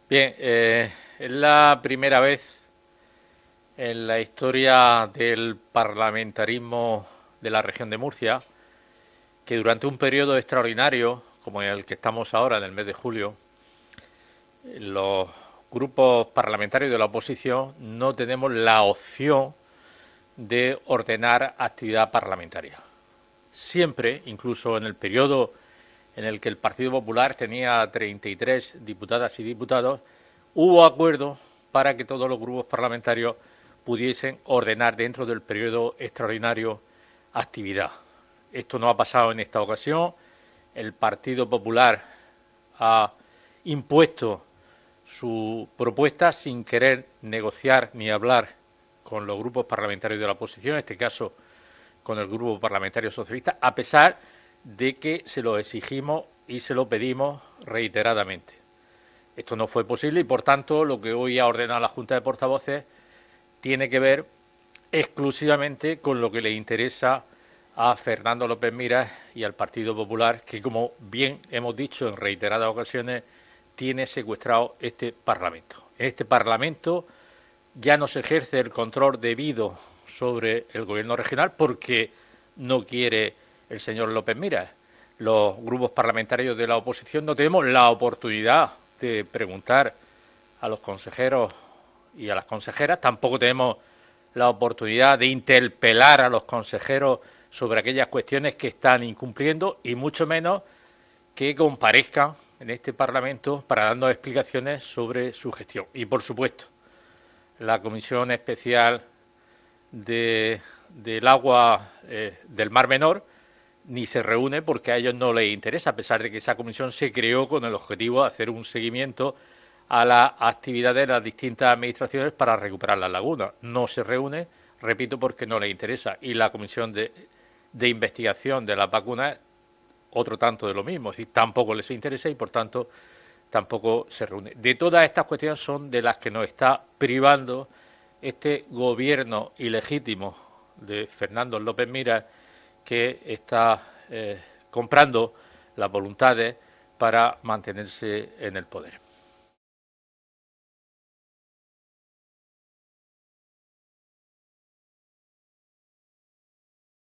Bien, es la primera vez en la historia del parlamentarismo de la región de Murcia que durante un periodo extraordinario, como el que estamos ahora, en el mes de julio, los grupos parlamentarios de la oposición no tenemos la opción de ordenar actividad parlamentaria. Siempre, incluso en el periodo en el que el Partido Popular tenía 33 diputadas y diputados, hubo acuerdo para que todos los grupos parlamentarios pudiesen ordenar dentro del periodo extraordinario actividad. Esto no ha pasado en esta ocasión. El Partido Popular ha impuesto su propuesta sin querer negociar ni hablar con los grupos parlamentarios de la oposición, en este caso con el Grupo Parlamentario Socialista, a pesar de que se lo exigimos y se lo pedimos reiteradamente. Esto no fue posible y, por tanto, lo que hoy ha ordenado la Junta de Portavoces tiene que ver exclusivamente con lo que le interesa a Fernando López Miras y al Partido Popular, que, como bien hemos dicho en reiteradas ocasiones, tiene secuestrado este Parlamento. En este Parlamento ya no se ejerce el control debido sobre el gobierno regional porque no quiere el señor López Miras. Los grupos parlamentarios de la oposición no tenemos la oportunidad de preguntar a los consejeros y a las consejeras, tampoco tenemos la oportunidad de interpelar a los consejeros sobre aquellas cuestiones que están incumpliendo y mucho menos que comparezcan en este Parlamento para darnos explicaciones sobre su gestión. Y, por supuesto, la Comisión Especial del Agua del Mar Menor ni se reúne porque a ellos no les interesa, a pesar de que esa comisión se creó con el objetivo de hacer un seguimiento a las actividades de las distintas administraciones para recuperar las lagunas. No se reúne, repito, porque no les interesa. Y la comisión de investigación de las vacunas, otro tanto de lo mismo, es decir, tampoco les interesa y, por tanto, tampoco se reúne. De todas estas cuestiones son de las que nos está privando este gobierno ilegítimo de Fernando López Miras, que está comprando las voluntades para mantenerse en el poder.